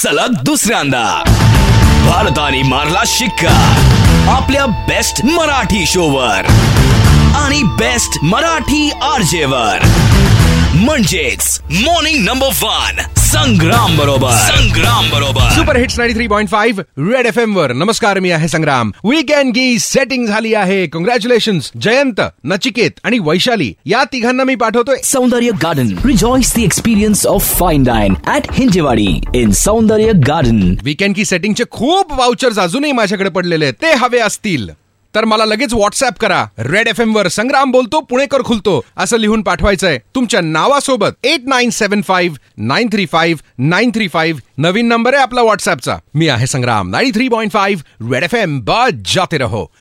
सलग दुसऱ्यांदा भारताने मारला शिक्का आपल्या बेस्ट मराठी शोवर आणि बेस्ट मराठी आरजे वर, म्हणजेच मॉर्निंग नंबर 1 संग्राम बरोबर सुपर हिट्स 93.5 रेड FM वर. नमस्कार, मी आहे संग्राम. वीकेंड की सेटिंग झाली आहे. कॉंग्रॅच्युलेशन्स जयंत, नचिकेत आणि वैशाली या तिघांना मी पाठवतोय Saundarya garden. Rejoice the experience of fine dine at Hinjewadi in Saundarya garden. Weekend की सेटिंगचे खूप वाउचर्स अजूनही माझ्याकडे पडलेले आहेत. ते हवे असतील तर मला लगेच व्हॉट्सअप करा. रेड FM वर संग्राम बोलतो, पुणेकर खुलतो असं लिहून पाठवायचंय तुमच्या नावासोबत. 8975935935 नवीन नंबर आहे आपला व्हॉट्सअपचा. मी आहे संग्राम. 93.5 रेड FM बजाते रहो.